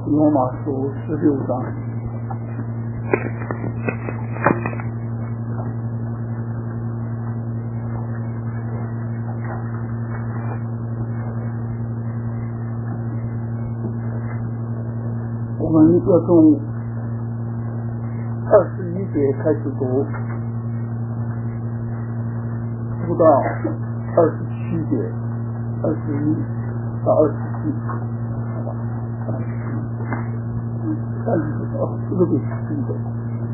罗马书16章。我们要从21节开始读到27节，21到27，好吧这个比10节。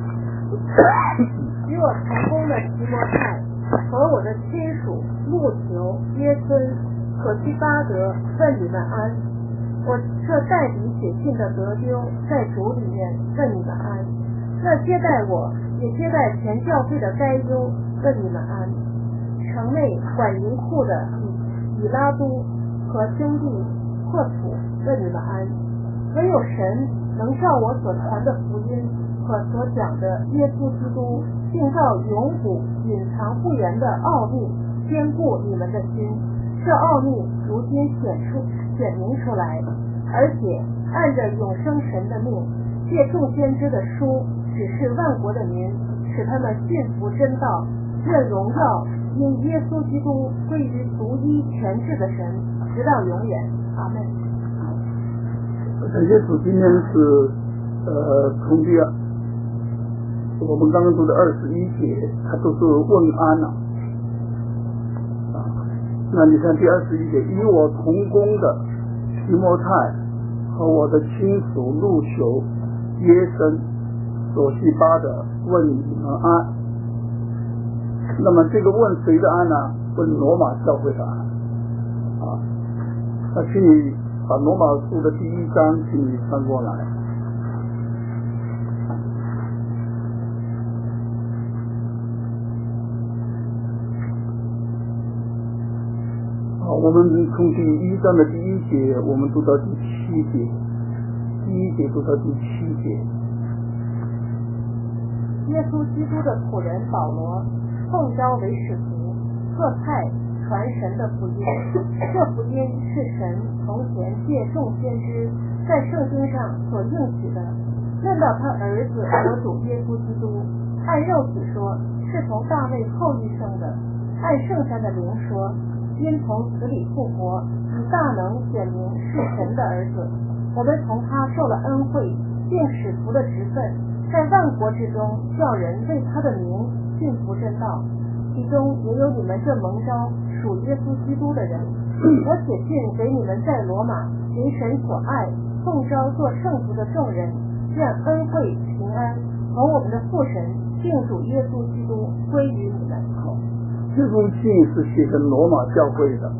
与我同工的提摩太和我的亲属路求、约孙、可西巴德问你们安。我这代笔写信的德丢在主里面问你们安。那接待我也接待全教会的该优问你们安。城内管银库的以拉都和兄弟霍土问你们安。唯有神能照我所传的福音和所讲的耶稣基督，并照永古隐藏不言的奥秘坚固你们的心。这奥秘如今显明出来，而且按着永生神的命，借众先知的书指示万国的民，使他们信服真道，愿荣耀因耶稣基督归于独一全智的神，直到永远。阿们。 感谢主，今天是从我们刚刚读的21节，它都是问安了。那你看第21节，与我同工的提摩太和我的亲属路求、约森、所西巴的问你们安。那么这个问谁的安呢？问罗马教会的安。那请你把罗马书的第1章请你翻过来。我们从第1章的第1节，我们读到第7节，第1节读到第7节。 耶稣基督的仆人保罗，奉召为使徒，特派传神的福音。这福音是神从前借众先知在圣经上所应许的，论到他儿子我主耶稣基督，按肉体说是从大卫后裔生的，按圣山的灵说因从死里复活，以大能显明是神的儿子。我们从他受了恩惠，并使徒的职分，在万国之中叫人为他的名信服真道，其中也有你们这蒙召属耶稣基督的人。我写信给你们在罗马为神所爱，奉召做圣徒的众人，愿恩惠平安从我们的父神并主耶稣基督归于你们。 这封信是写给罗马教会的，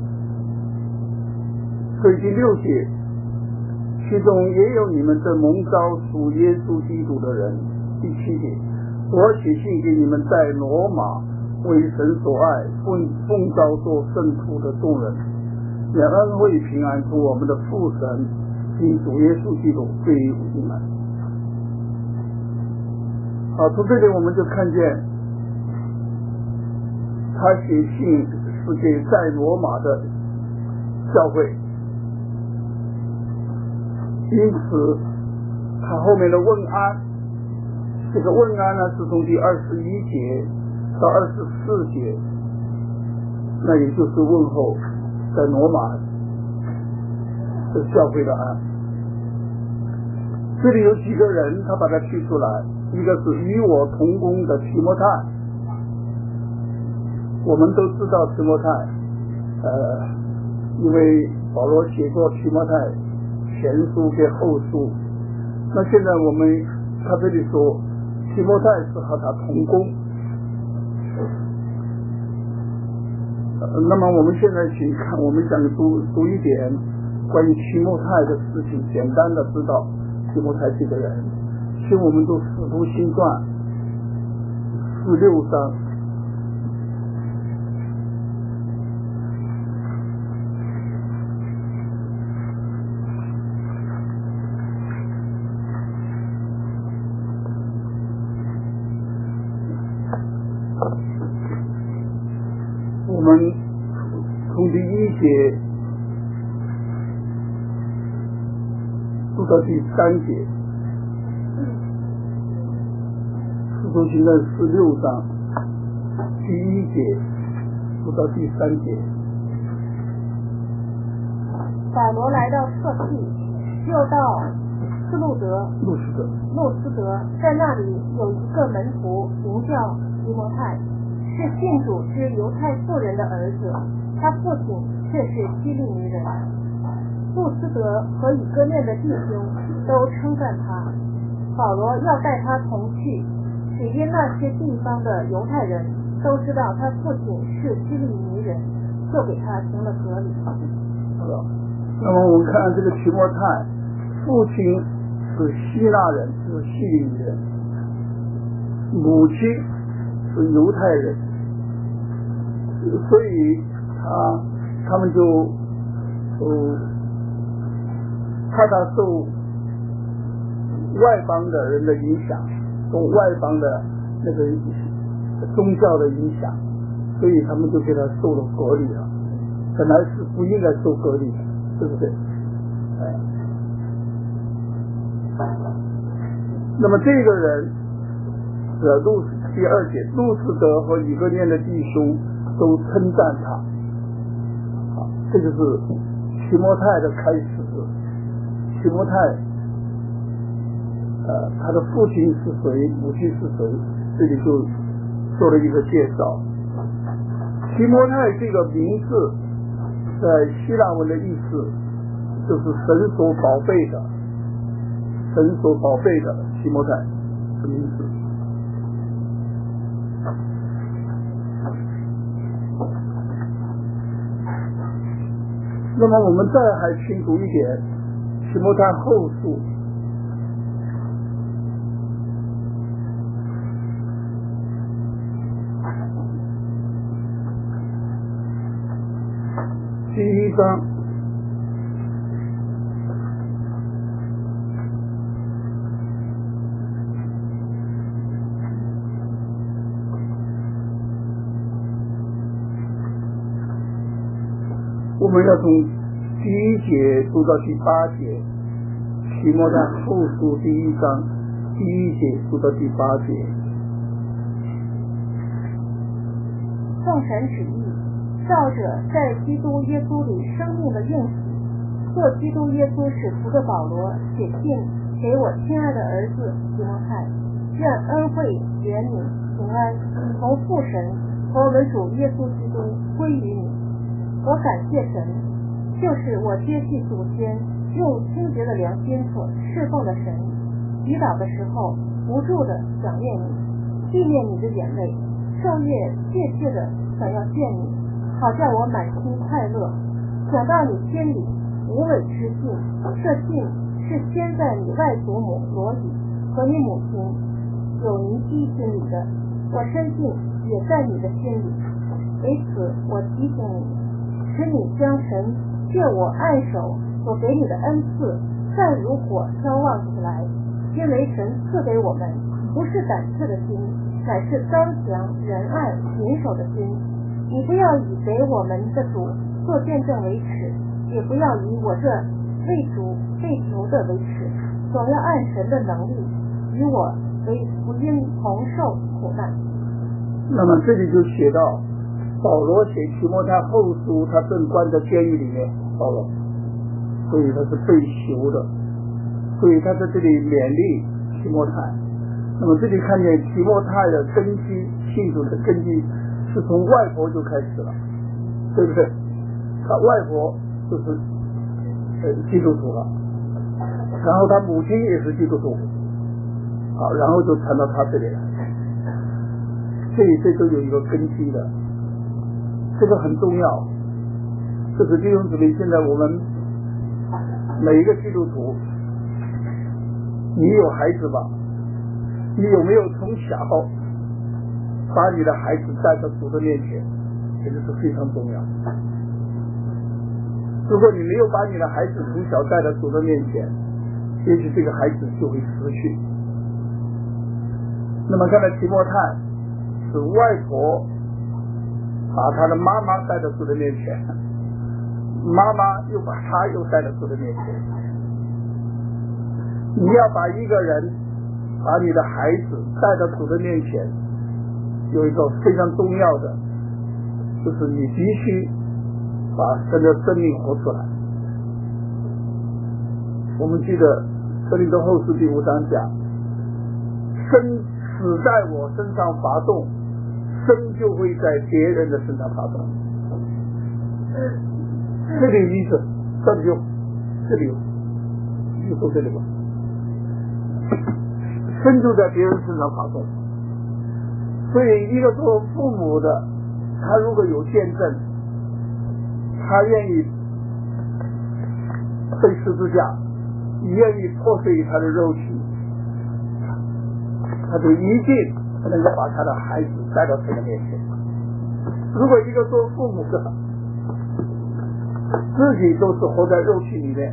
所以第6节，其中也有你们这蒙召属耶稣基督的人。第7节，我写信给你们在罗马为神所爱，奉召做圣徒的众人，愿恩惠平安从我们的父神并主耶稣基督归于你们。好，从这里我们就看见他写信是给在罗马的教会，因此他后面的问安，这个问安呢是从第21节到24节，那也就是问候在罗马的教会的安。这里有几个人他把它提出来，一个是与我同工的提摩太。我们都知道提摩太，因为保罗写过提摩太前书跟后书，那现在他这里说提摩太是和他同工。那么我们现在请看，我们想读一点关于提摩太的事情，简单的知道提摩太这个人。请我们读使徒行传16章。我们从第1节读到第3节，使徒行传16章第1节读到第3节。 保罗来到特庇，又到斯路斯德，在那里有一个门徒名叫提摩太，是信主之犹太妇人的儿子，他父亲却是希利尼人。路斯德和以哥念的弟兄都称赞他。保罗要带他同去，只因那些地方的犹太人都知道他父亲是希利尼人，就给他行了隔离。 那么我们看这个提摩太，父亲是希腊人，是希利尼人，母亲是犹太人，所以他们就怕他受外邦的人的影响，受外邦的那个宗教的影响，所以他们就给他受了隔离了。本来是不应该受隔离的，对不对？那么这个人的第2节，路斯德和以哥念的弟兄都称赞他。这就是提摩太的开始。提摩太他的父亲是谁，母亲是谁，这里就做了一个介绍。提摩太这个名字在希腊文的意思就是神所宝贝的，神所宝贝的提摩太的名字。那么我们再还清楚一点，提摩太后书第1章我们要从第1节读到第8节，提摩太后书第1章第1节读到第8节。 奉神旨意，照着在基督耶稣里生命的应许，做基督耶稣使徒的保罗写信给我亲爱的儿子提摩太，愿恩惠、怜悯、平安从父神和我们主耶稣基督归于你。我感谢神，就是我接续祖先用清洁的良心所侍奉的神。祈祷的时候不住的想念你，纪念你的眼泪，昼夜切切的想要见你，好叫我满心快乐。想到你心里无伪之信，这信是先在你外祖母罗以和你母亲有尼基心里的，我深信也在你的心里。为此我提醒你，使你将神借我按手所给你的恩赐再如火烧旺起来，因为神赐给我们不是胆怯的心，乃是刚强、仁爱、谨守的心。你不要以给我们的主做见证为耻，也不要以我这为主被求的为耻，总要按神的能力与我为福音同受苦难。 那么这里就写到保罗写提摩太后书，他正关在监狱里面，保罗，所以他是被囚的，所以他在这里勉励提摩太。那么这里看见提摩太的根基，信主的根基是从外婆就开始了，对不对？他外婆就是基督徒了，然后他母亲也是基督徒，好，然后就传到他这里来，这都有一个根基的，这个很重要。这是弟兄姊妹，现在我们每一个基督徒，你有孩子吧？你有没有从小把你的孩子带到主的面前？这个是非常重要。如果你没有把你的孩子从小带到主的面前，也许这个孩子就会失去。那么看到提摩太是外婆把他的妈妈带到主的面前，妈妈又把他又带到主的面前， 你要把一个人，把你的孩子带到主的面前，有一个非常重要的，就是你必须把神的生命活出来。我们记得哥林多后书第5章讲，生死在我身上发动，生就会在别人的身上发动。这里意思，这里就说这里吧，生就在别人身上发动。所以一个做父母的，他如果有见证，他愿意背十字架，愿意破碎他的肉体，他就一定能够把他的孩子带到神的面前。如果一个做父母的自己都是活在肉体里面，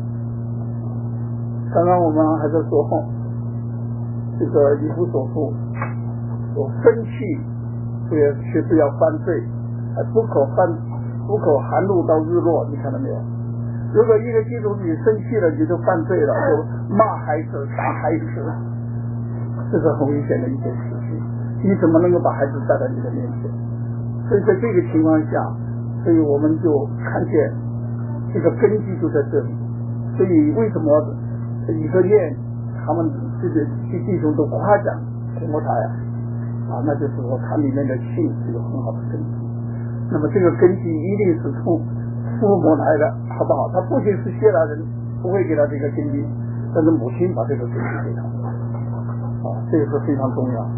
刚刚我们还在说这个以弗所书说生气却不要犯罪，不可含怒到日落。你看到没有？如果一个基督徒你生气了，你就犯罪了，就骂孩子打孩子，这是很危险的一件事情。你怎么能够把孩子带到你的面前？所以在这个情况下，所以我们就看见这个根基就在这里。所以为什么以色列他们这个弟兄都夸奖提摩太那就是说他里面的信是有很好的根基。那么这个根基一定是从父母来的，好不好？他父亲是希腊人，不会给他这个根基，但是母亲把这个根基给他，这个是非常重要。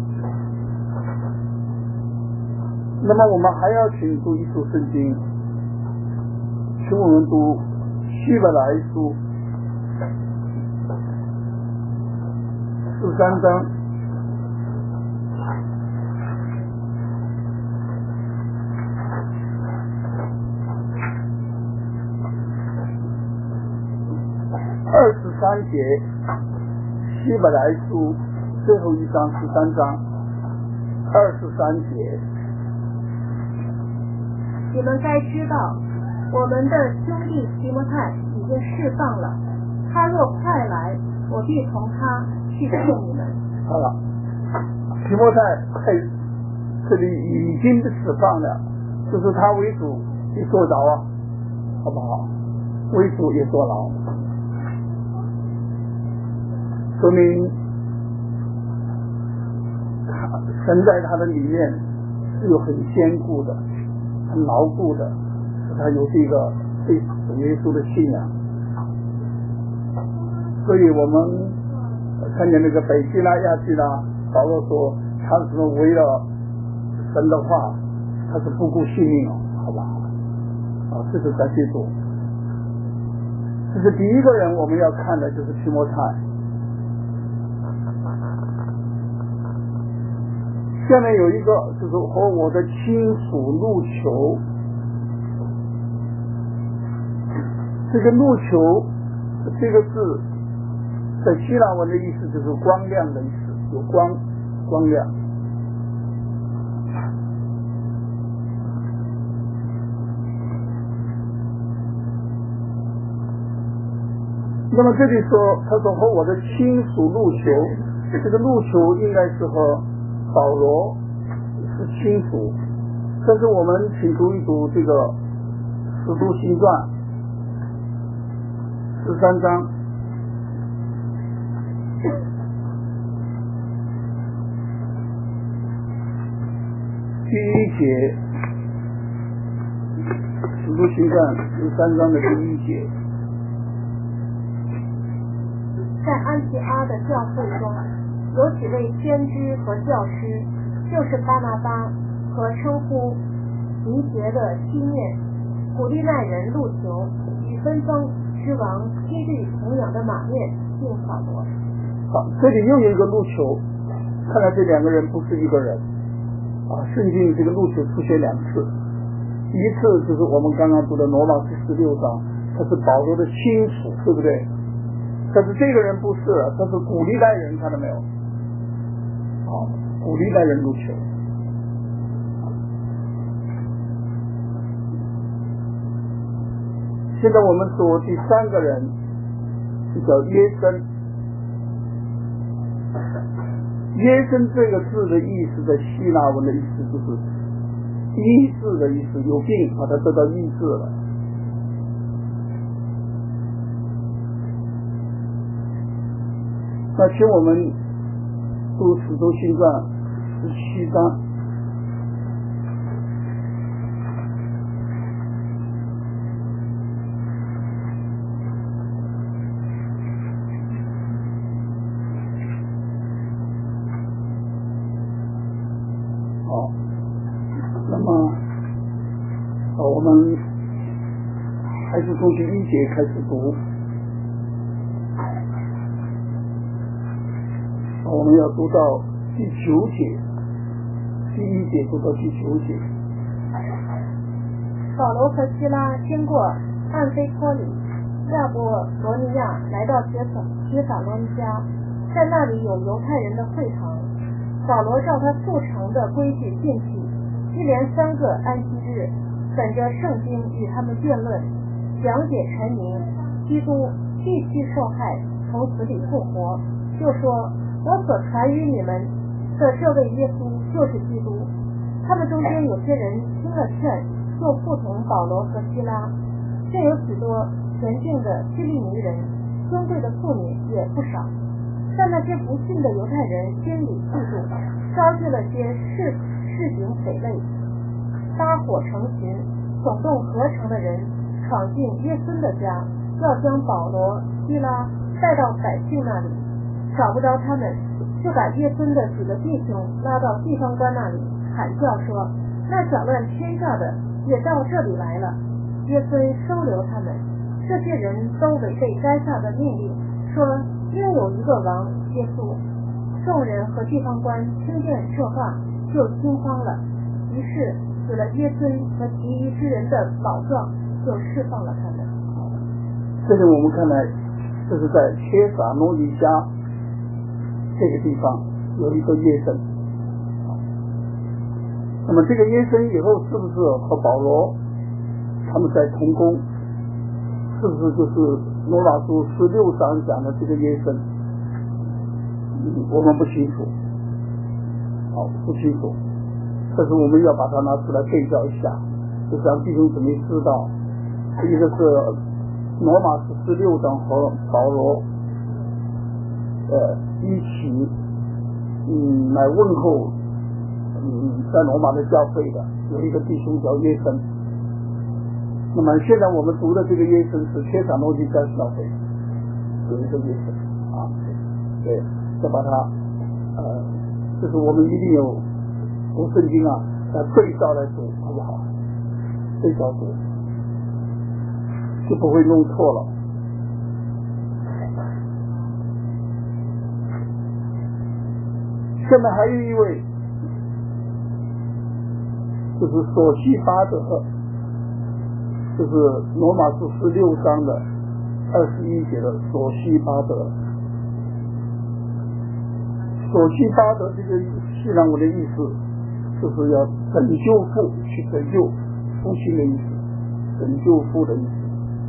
那么我们还要请读一处圣经，请我们读希伯来书13章23节，希伯来书最后一章13章23节。 你们该知道，我们的兄弟提摩太已经释放了，他若快来，我必从他去见你们。 好了，提摩太这里已经释放了，就是他为主也坐牢好不好？为主也坐牢，说明神在他的里面是有很坚固的、很牢固的，他有这个对主耶稣的信仰。所以我们看见那个北希腊、亚细拉，保罗说他是为了神的话，他是不顾性命好不好？这是在记住。这是第一个人我们要看的，就是提摩太。下面有一个就是和我的亲属路求，这个路求这个字在希腊文的意思就是光亮的意思，有光亮。那么这里说他说和我的亲属路求，这个路求应该是和保罗是亲属，但是我们请读一读这个使徒行传13章第1节，使徒行传13章的第1节。 在安提阿的教会中，有几位先知和教师，就是巴拿巴和称呼尼结的西面、古利奈人路求与分封之王希律同养的马面并扫罗。 好，这里又有一个路求，看来这两个人不是一个人圣经这个路求出现2次，一次就是我们刚刚读的罗马书16章，他是保罗的亲属，对不对？但是这个人不是，他是古利奈人，看到没有？古利奈人路求。现在我们说第3个人， 叫耶森。耶森这个字的意思，在希腊文的意思就是医治的意思，有病把它得到医治了。那请我们读《使徒行传》17章。我们还是从第1节开始读，我们要读到第9节，第1节读到第9节。 保罗和希拉经过安菲托里、亚波罗尼亚，来到帖撒罗尼迦，在那里有犹太人的会堂。保罗照他素常的规矩进去，一连3个安息日，本着圣经与他们辩论，讲解阐明基督必须受害，从死里复活，就说我所传于你们的这位耶稣就是基督。他们中间有些人听了劝，就服从保罗和希拉，却有许多虔敬的希利尼人，尊贵的妇女也不少。但那些不信的犹太人心里嫉妒，招聚了些市井匪类，搭伙成群，耸动合成的人，闯进耶孙的家，要将保罗、希拉带到百姓那里。找不着他们，就把耶孙的几个弟兄拉到地方官那里，喊叫说：那搅乱天下的也到这里来了。耶孙收留他们，这些人都违背该下的命令，说应有一个王耶稣。众人和地方官听见这话，就惊慌了，于是取了耶孙和其余之人的宝状，就释放了他们。 这里我们看来，这是在帖撒罗尼迦这个地方有一个耶森。那么这个耶森以后是不是和保罗他们在同工？是不是就是罗马书16章讲的这个耶森？我们不清楚，不清楚。但是我们要把它拿出来对照一下，就让弟兄姊妹知道，一个是罗马书16章和保罗一起来问候在罗马的教会的有一个弟兄叫约森。那么现在我们读的这个约森是帖撒罗尼迦教会有一个约森对，再把它就是我们一定有读圣经对照来读，好不好？对照读就不会弄错了。下面还有一位，就是索西巴德，就是罗马书16章的21节的索西巴德。索西巴德这个希腊文的意思，就是要拯救父，去拯救父亲的意思，拯救父的意思。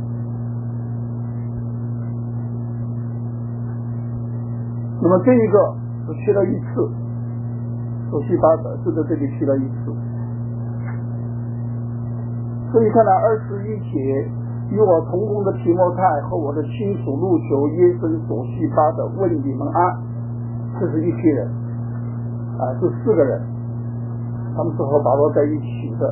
那么这一个只去了一次，索西巴德就在这里去了一次。所以看到21节，与我同工的提摩太和我的亲属路求耶孙索西巴德问你们安。这是一批人这4个人，他们是和保罗在一起的，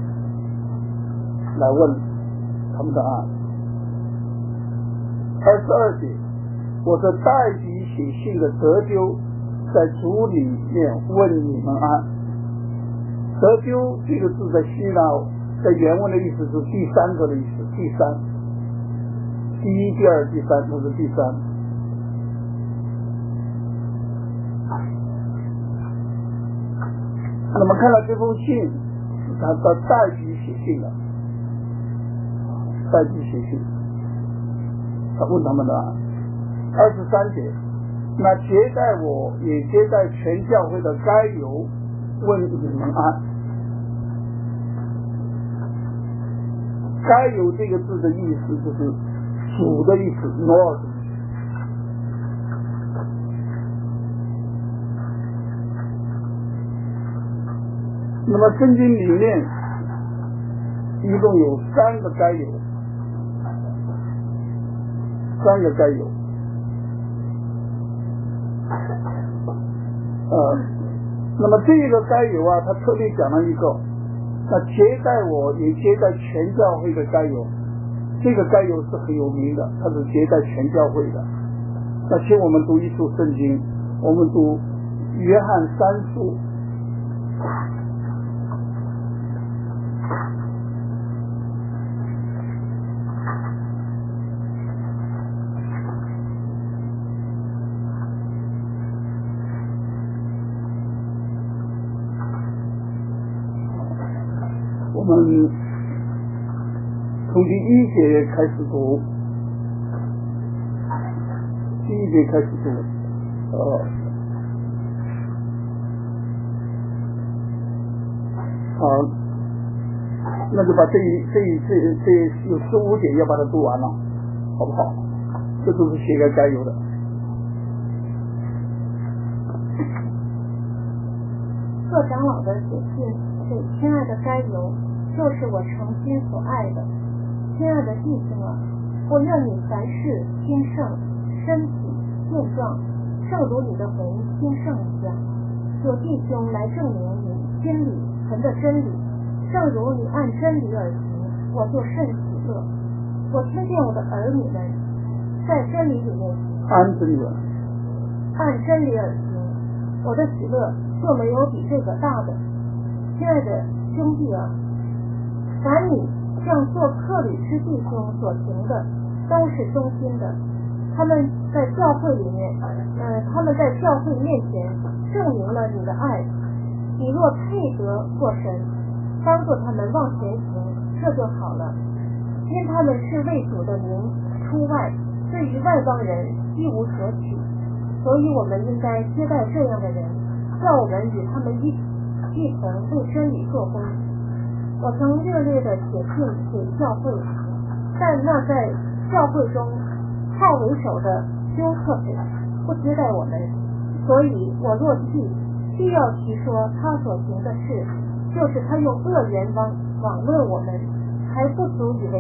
来问他们的安。22节，我的代笔写信的得丢，在主里面问你们安。得丢这个字在希腊在原文的意思是第3个的意思，第3，第1、第2、第3都是第3。那么看到这封信是他的代笔写信的，代笔写信，他问他们的23节，那接待我也接待全教会的该由问你们安。该由这个字的意思就是主的意思 ，Lord， 那么圣经里面一共有3个该有，3个该有。那么这个该有啊，他特别讲了一个，那接待我也接待全教会的该有，这个该有是很有名的，他是接待全教会的。那请我们读一处圣经，我们读约翰3书。我们从第1节开始读，第1节开始读，好，那就把这有15节要把它读完了，好不好？这都是写给该有的。 各长老的写信给亲爱的该有，就是我诚心所爱的。亲爱的弟兄啊，我愿你凡事兴盛，身体健壮，正如你的魂兴盛一样。有弟兄来证明你心里存的真理，正如你按真理而行，我就甚喜乐。我听见我的儿女们在真理里面按真理而行，我的喜乐就没有比这个大的。亲爱的兄弟啊，凡你像做客旅之弟兄所行的，都是忠心的。他们在教会里面，他们在教会面前证明了你的爱。你若配得过神，帮助他们往前行，这就好了。因他们是为主的名出外，对于外邦人一无可取，所以我们应该接待这样的人，叫我们与他们一同为真理做工。我曾热烈的写信给教会，但那在教会中好为首的休克者不接待我们，所以我若去，必要提说他所行的事，就是他用恶言网论我们，还不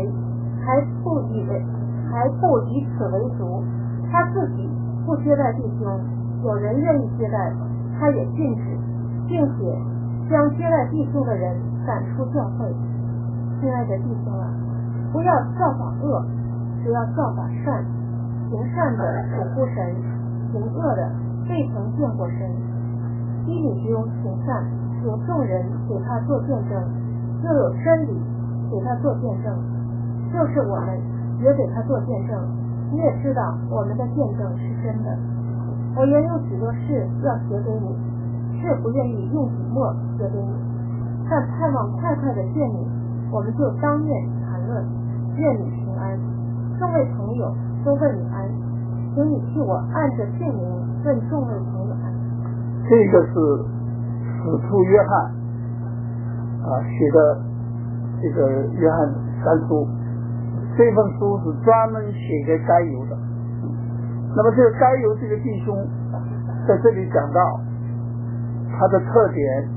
以此为足。他自己不接待弟兄，有人愿意接待，他也禁止，并且将接待弟兄的人赶出教会。亲爱的弟兄啊，不要效法恶，只要效法善。行善的属乎神，行恶的未曾见过神。基里丢行善，有众人给他做见证，又有真理给他做见证，就是我们也给他做见证。你也知道我们的见证是真的。我原有许多事要写给你，是不愿意用笔墨写给你，但盼望快快的见你，我们就当面谈论。愿你平安。众位朋友都问你安，请你替我按着姓名问众位朋友安。 这个是使徒约翰写的这个约翰3书，这份书是专门写给该有的。那么这个该有这个弟兄在这里讲到他的特点，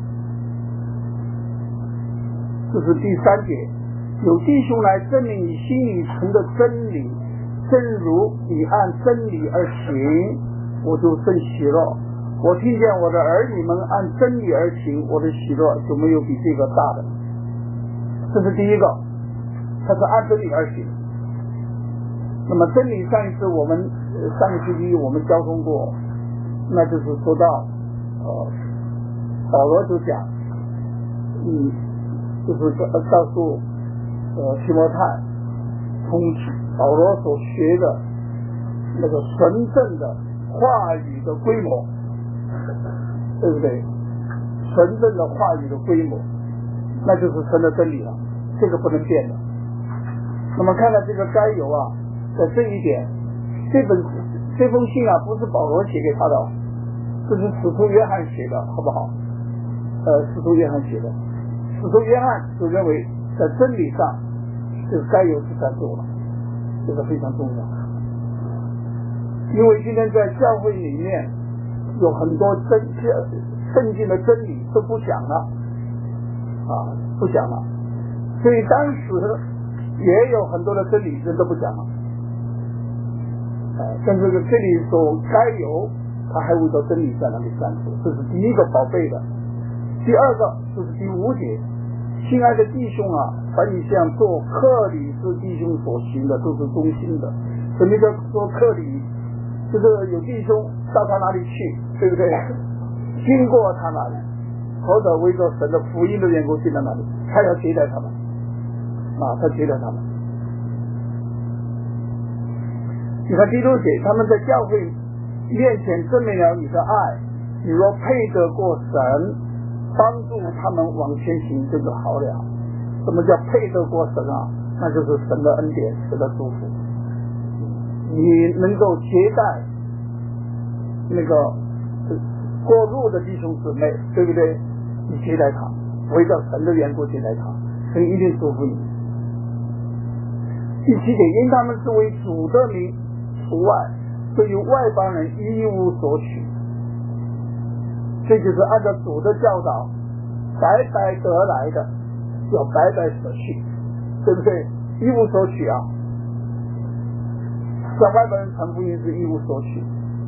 就是第3节，有弟兄来证明你心里存的真理，正如你按真理而行，我就甚喜乐。我听见我的儿女们按真理而行，我的喜乐就没有比这个大的。这是第一个，他是按真理而行。那么真理上一次我们上个星期我们交通过，那就是说到保罗就讲就是告诉提摩太，从保罗所学的那个纯正的话语的规模，对不对？纯正的话语的规模，那就是神的真理了，这个不能变的。那么看到这个该有啊，在这一点，这封信啊，不是保罗写给他的，这是使徒约翰写的，好不好？使徒约翰写的，使徒约翰就认为在真理上，这个该有是占住了，这个非常重要。因为今天在教会里面有很多圣经的真理都不讲了， 不讲了。所以当时也有很多的真理人都不讲了。但是这里所该有，他还为着真理在那里站住，这是第一个宝贝的。第二个就是第5节，亲爱的弟兄啊，凡你像做克里斯弟兄所行的，都是忠心的。什么叫做克里？就是有弟兄到他那里去，对不对？经过他那里，或者为着神的福音的缘故进到那里，他要接待他们，他接待他们。你看第6节，他们在教会面前证明了你的爱，你若配得过神帮助他们往前行，这就好了。什么叫配得过神啊？那就是神的恩典，神的祝福。你能够接待那个过路的弟兄姊妹，对不对？你接待他，为了神的缘故接待他，神一定祝福你。第7点，因他们是为主的名除外，对于外邦人一无所取。这就是按照主的教导，白白得来的要白白舍去，对不对？一无所取啊！向外邦人传福音是一无所取。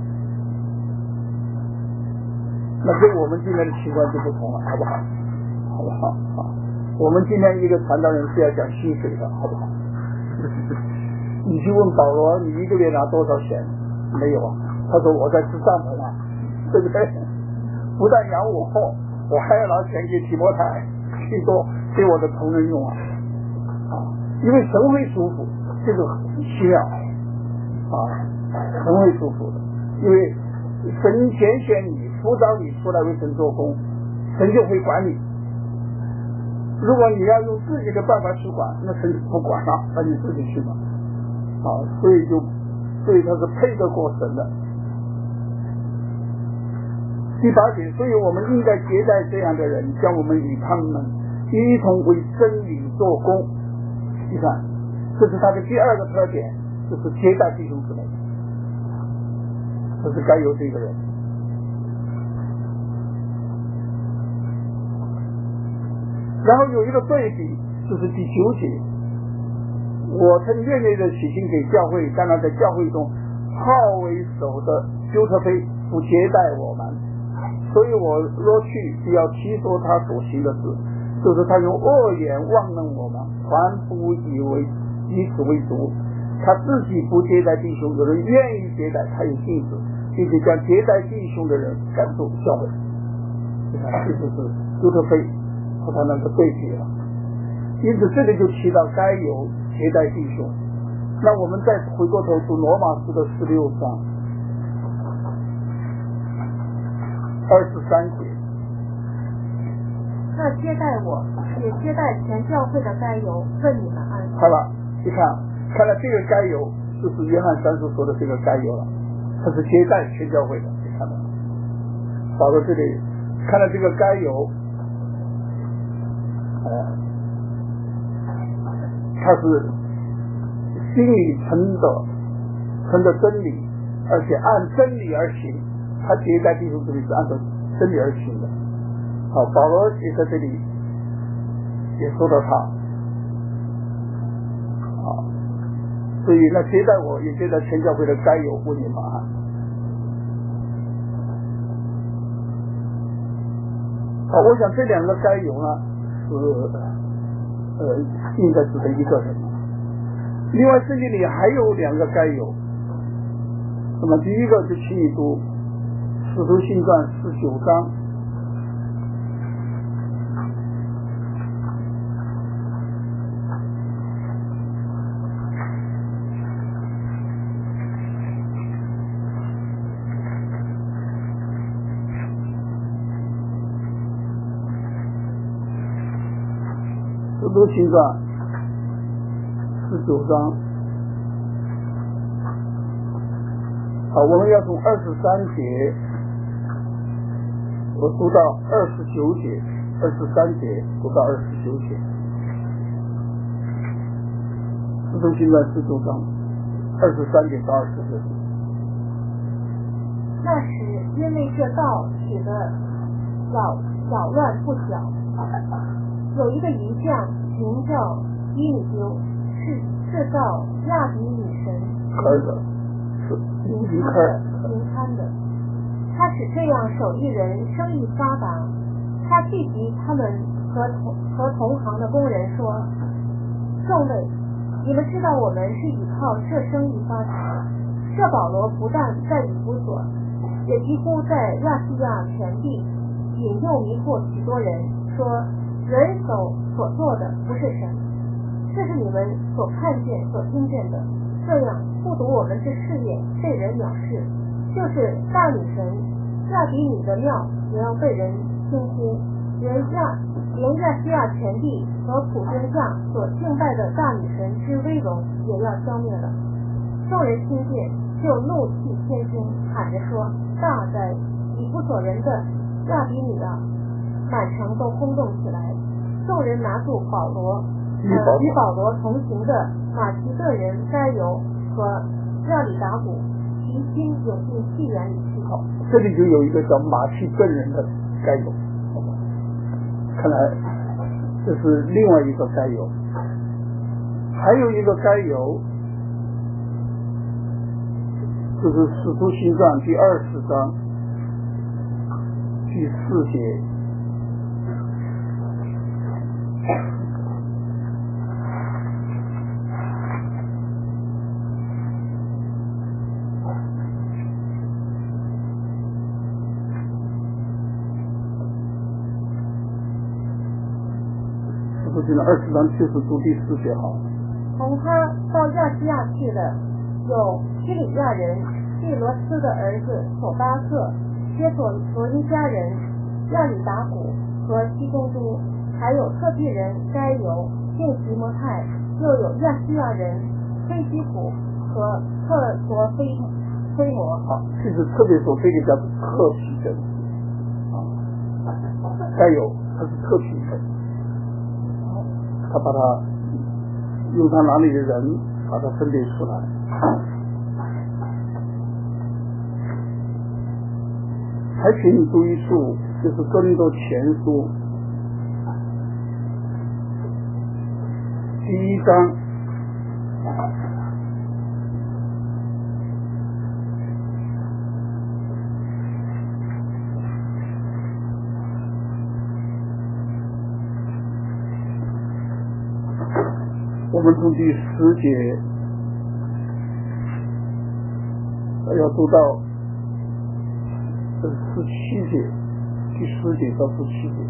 那跟我们今天的情况就不同了，好不好？好不好？我们今天一个传道人是要讲薪水的，好不好？你去问保罗，你一个月拿多少钱？没有啊，他说我在吃帐篷啊，对不对？不但养我，我还要拿钱给提摩太去做给我的同人用啊！因为神会祝福，这个很奇妙神会祝福的，因为神拣选你，辅导你出来为神做工，神就会管你。如果你要用自己的办法去管，那神不管了，那你自己去吧。所以他是配得过神的。第8节，所以我们应该接待这样的人，将我们与他们一同为真理做工。你看，这是他的第2个特点，就是接待弟兄姊妹，这是该有这个人。然后有一个对比，就是第9节，我曾热烈的起心给教会，当然在教会中号为首的丢特腓不接待我们，所以我若去就要提说他所行的事，就是他用恶言妄弄我们，凡不以此为主，他自己不接待弟兄，有人愿意接待，他有禁止，并且将接待弟兄的人赶出教会。这就是丢特腓和他那个对比了。因此这里就提到该有接待弟兄。那我们再回过头读罗马书的16章23节。 那接待我，也接待全教会的该有，问你们安。 好了，你看来这个该有就是约翰3书说的这个该有了，他是接待全教会的，你看到保罗这里看到这个该有他是心里存着真理，而且按真理而行，他接待弟兄姊妹是按照真理而行的。好，保罗也在这里也说到他，好，所以那接待我也接待全教会的该有问你们安。好，我想这2个该有呢是应该指的一个人。另外圣经里还有2个该有，那么第一个就请你读使徒行传19章使徒行传19章。好，我们要从23节我读到29节，23节读到29节。使徒行传19章23节到29节。 那时因为这道使得扰乱不小， 有一个遗像，名叫伊米丢，是造亚比女神名参的。他使这样手艺人生意发达。他聚集他们和同行的工人说：“众位，你们知道我们是依靠这生意发达。这保罗不但在以弗所，也几乎在亚细亚全地引诱迷惑许多人，说人手所做的不是神。这是你们所看见、所听见的。这样不独我们这事业被人藐视，就是大女神亚比女的庙也要被人轻忽，连亚细亚全地和普天下所敬拜的大女神之威荣也要消灭了。”众人听见，就怒气千钧，喊着说：“大哉！以弗所人的亚比女啊！”满城都轰动起来。众人拿住与保罗同行的马其顿人该犹和亚里达古，提心涌进戏园里去。 这里就有一个叫马其顿人的该犹，看来这是另外一个该犹。还有一个该犹，就是《使徒行传》第20章第4节。20章70读第4节好。 从他到亚细亚去的有基里亚人蒂罗斯的儿子索巴克、帖索罗尼迦人亚里达古和西公都，还有特庇人该犹、并提摩太，又有亚细亚人菲基普和特罗菲摩。 好，这是特别说这个叫特庇人该犹他是特庇人，他把他用他哪里的人把他分别出来。还请你注意数，就是哥林多前书第1章我们从第10节要读到17节，第10节到17节。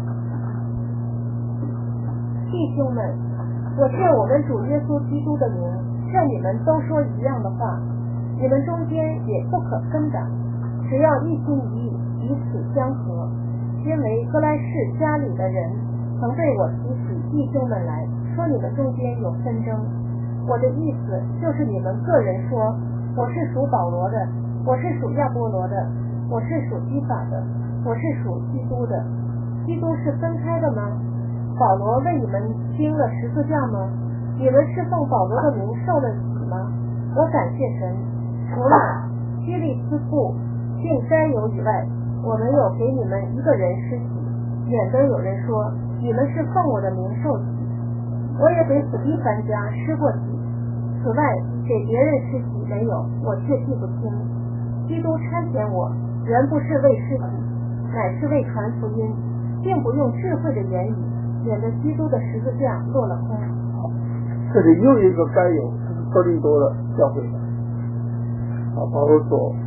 弟兄们，我借我们主耶稣基督的名，劝你们都说一样的话，你们中间也不可分党，只要一心一意，彼此相合。因为哥来士家里的人曾对我提起弟兄们来，说你们中间有纷争。我的意思就是你们个人说，我是属保罗的，我是属亚波罗的，我是属基法的，我是属基督的。基督是分开的吗？保罗为你们钉了十字架吗？你们是奉保罗的名受了洗吗？我感谢神，除了基利斯布并该犹以外，我没有给你们一个人施洗，免得有人说你们是奉我的名受洗。我也给死地3家施过洗，此外给别人施洗没有，我却记不清。基督差遣我，原不是为施洗，乃是为传福音，并不用智慧的言语，免得基督的十字架落了空。 这里又一个该有，这是哥林多的教会的。保罗说，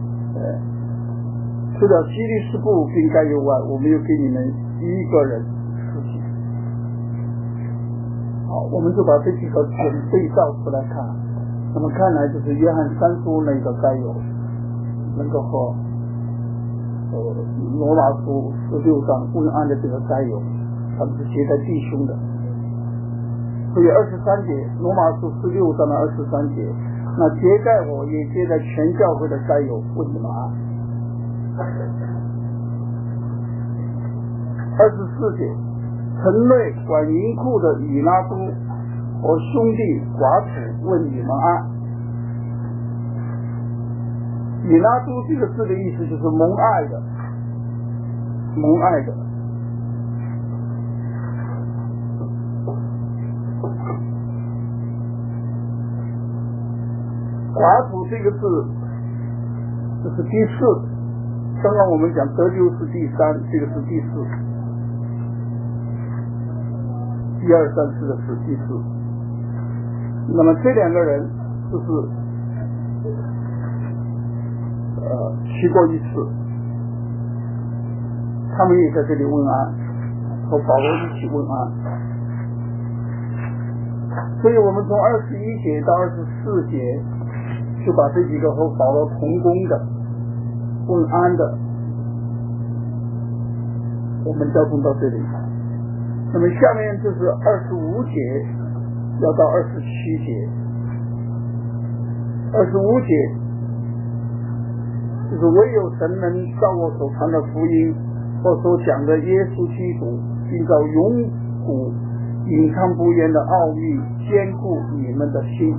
除了基利斯布并该有外，我没有给你们一个人施洗。好，我们就把这几个对照出来看。那么看来就是约翰3书那个该有，能够和罗马书16章问安的这个该有，他们是结在弟兄的。所以23节，罗马书16章的23节，那结在我也结在全教会的该有，问你们安。24节，城内管银库的以拉都和兄弟寡妇问你们安。以拉都这个字的意思就是蒙爱的，蒙爱的。 寡妇这个字，这是第四。刚刚我们讲得救是第三，这个是第四。1、2、3、4的是第四。那么这两个人就是去过一次，他们也在这里问安，和保罗一起问安。所以我们从21节到24节就把这几个和保罗同工的问安的我们交通到这里。那么下面就是25节要到27节。25节就是唯有神能照我所传的福音或所讲的耶稣基督，并照永古隐藏不言的奥秘坚固你们的心。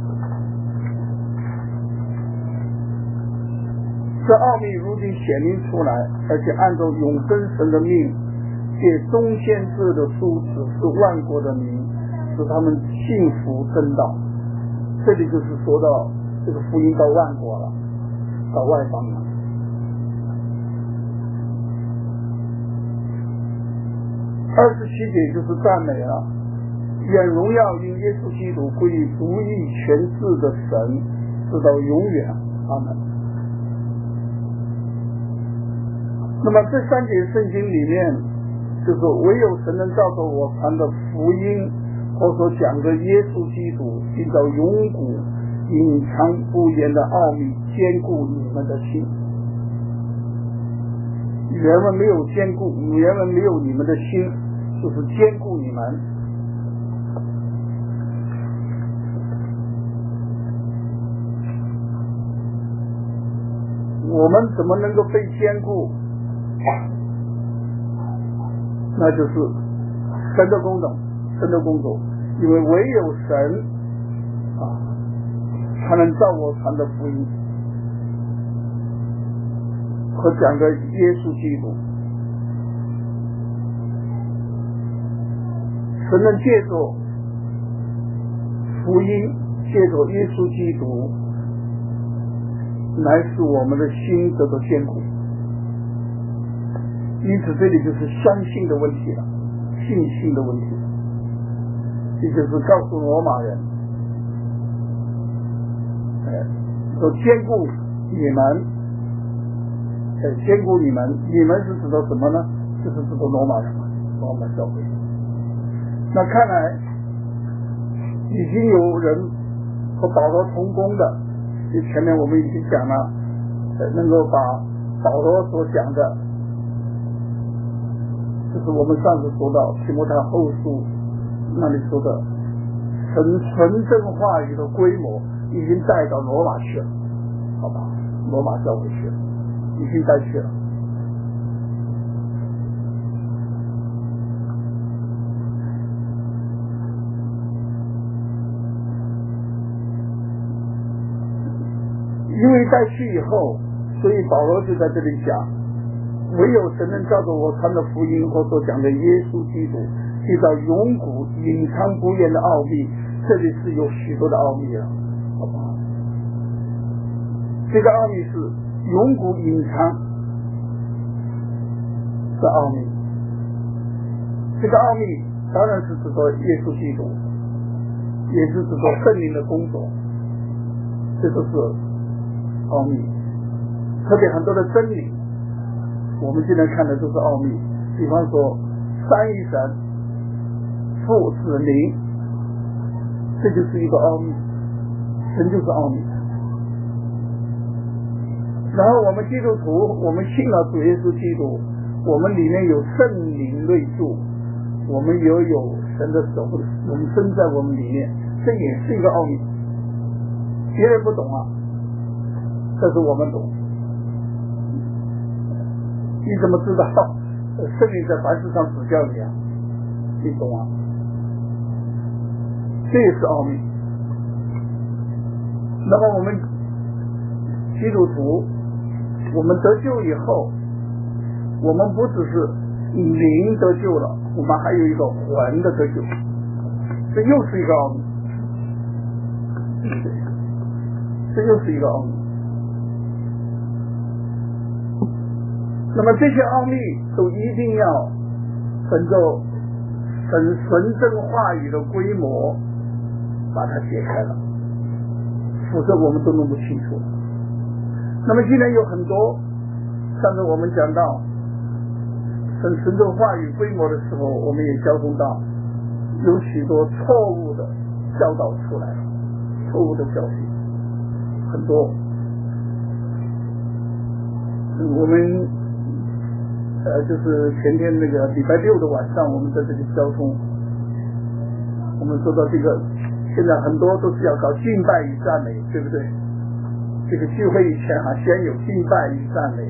这奥秘如今显明出来，而且按照永生神的命，借中先知的书指示万国的民，使他们信服真道。这里就是说到这个福音到万国了，到外邦了。27节就是赞美了，愿荣耀因耶稣基督归于独一全智的神，直到永远。阿门。那么这3节圣经里面，就是唯有神能照着我传的福音或所讲的耶稣基督，并照永古隐藏不言的奥秘坚固你们的心。原文没有坚固，原文没有你们的心，就是坚固你们。我们怎么能够被坚固？那就是神的工作，神的工作，因为唯有神才能照我传的福音和讲的耶稣基督。神能借着福音，借着耶稣基督来使我们的心得到坚固。因此这里就是相信的问题了，信心的问题。这就是告诉罗马人说坚固你们，坚固你们，你们是指的什么呢？就是指的罗马人，罗马教会。那看来已经有人和保罗同工的，就前面我们已经讲了，能够把保罗所讲的，就是我们上次说到提摩太后书那里说的神纯正话语的规模已经带到罗马去了，好吧，罗马教会去了，已经带去了。因为带去以后，所以保罗就在这里讲，唯有神能照着我传的福音或所讲的耶稣基督，遇到永古隐藏不言的奥秘，这里是有许多的奥秘了，好不好？这个奥秘是永古隐藏的奥秘，这个奥秘当然是指着耶稣基督，也是指着圣灵的工作，这都是奥秘。特别很多的真理我们今天看的都是奥秘，比方说三一神、父子灵，这就是一个奥秘，神就是奥秘。然后我们基督徒，我们信了主耶稣基督，我们里面有圣灵内住，我们也有神的手永生在我们里面，这也是一个奥秘，别人不懂啊，但是我们懂。你怎么知道圣灵在凡事上指教你啊？你懂啊？这也是奥秘。那么我们基督徒，我们得救以后，我们不只是灵得救了，我们还有一个魂的得救，这又是一个奥秘。 这又是一个奥秘。那么这些奥秘都一定要本着神纯正话语的规模把它解开了，否则我们都弄不清楚。那么既然有很多，上次我们讲到神纯正话语规模的时候，我们也交通到有许多错误的教导出来了，错误的教训很多。我们就是前天那个礼拜六的晚上，我们在这里交通，我们说到这个，现在很多都是要搞敬拜与赞美，对不对？这个聚会以前先有敬拜与赞美，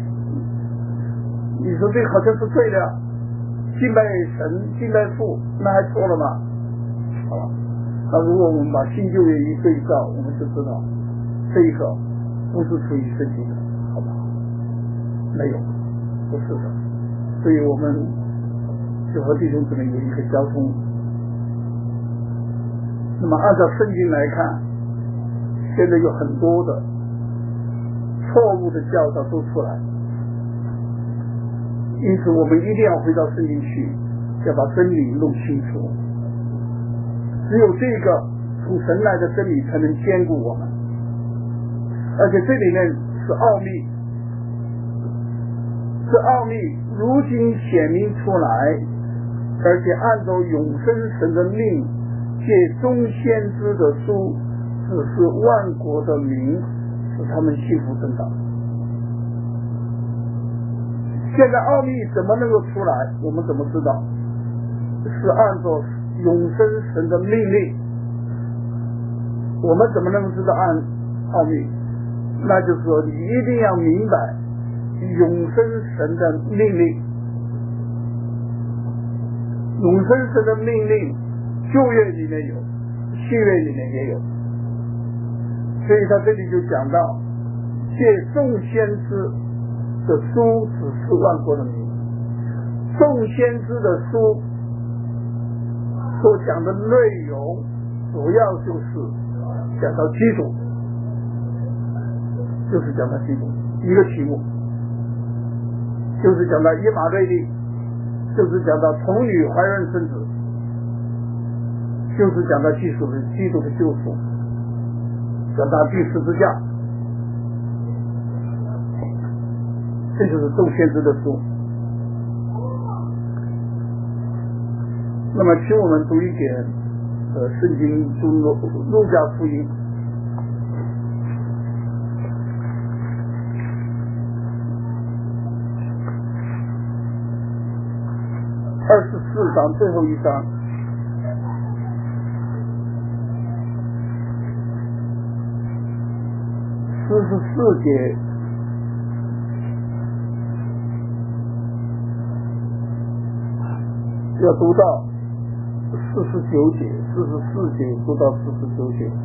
你说这个好像是对的，敬拜神、敬拜父，那还错了吗？好吧，那如果我们把新旧约一对照，我们就知道这一个不是出于圣经的，好不好？没有。不是的，所以我们就和弟兄姊妹有一个交通。那么按照圣经来看，现在有很多的错误的教导都出来，因此我们一定要回到圣经去，要把真理弄清楚。只有这个从神来的真理才能坚固我们，而且这里面是奥秘。这奥秘如今显明出来，而且按照永生神的命，借众先知的书，指示万国的民，使他们幸福正道。现在奥秘怎么能够出来？我们怎么知道？是按照永生神的命令。我们怎么能够知道按奥秘？那就是说，你一定要明白永生神的命令，永生神的命令，旧约里面有，新约里面也有，所以他这里就讲到，借众先知的书指示万国的民。众先知的书所讲的内容，主要就是讲到基督，就是讲到基督一个题目。就是讲到以马内利，就是讲到童女怀孕生子，就是讲到基督的救赎，讲到第十字架，这就是众先知的书。那么请我们读一点圣经中路加福音24章最后一章44节，要读到49节，44节读到49节。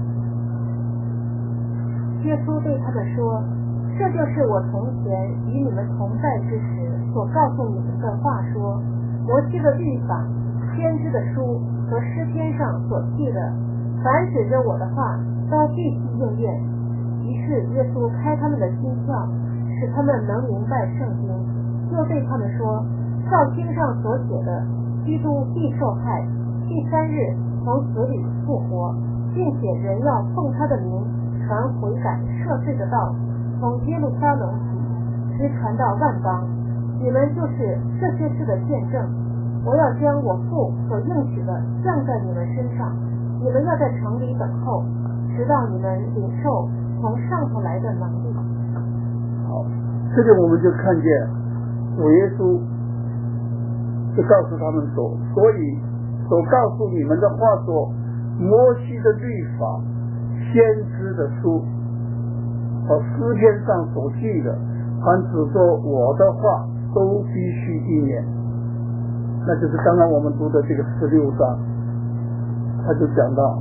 耶稣对他们说，这就是我从前与你们同在之时所告诉你们的话说，摩西的律法、先知的书和诗篇上所记的，凡指着我的话，都必须应验。于是耶稣开他们的心窍，使他们能明白圣经，又对他们说，照经上所写的，基督必受害，第3日从死里复活，并且人要奉他的名传悔改赦罪的道，从耶路撒冷起，直传到万邦。你们就是这些事的见证。我要将我父所应许的降在你们身上，你们要在城里等候，直到你们领受从上头来的能力。 好，这里我们就看见主耶稣就告诉他们说，所以所告诉你们的话说，摩西的律法、先知的书和诗篇上所记的，凡指说我的话都必须应验。那就是刚刚我们读的这个16章，他就讲到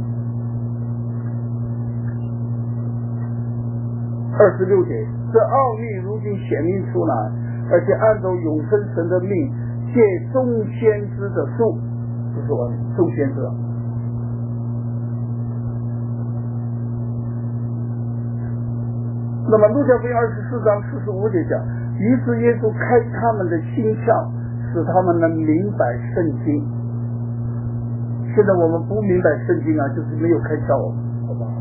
26节，这奥秘如今显明出来，而且按照永生神的命，借众先知的书，这是我众先知， 那么路加福音24章45节讲，于是耶稣开他们的心窍，使他们能明白圣经。现在我们不明白圣经啊，就是没有开窍，好不好？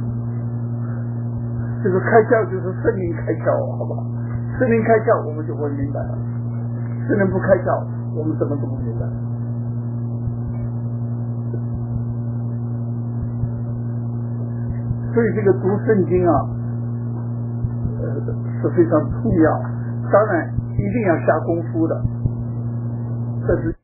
这个开窍就是圣灵开窍，好不好？圣灵开窍我们就会明白了，圣灵不开窍我们怎么都不明白。所以这个读圣经啊是非常重要，当然一定要下功夫的，这是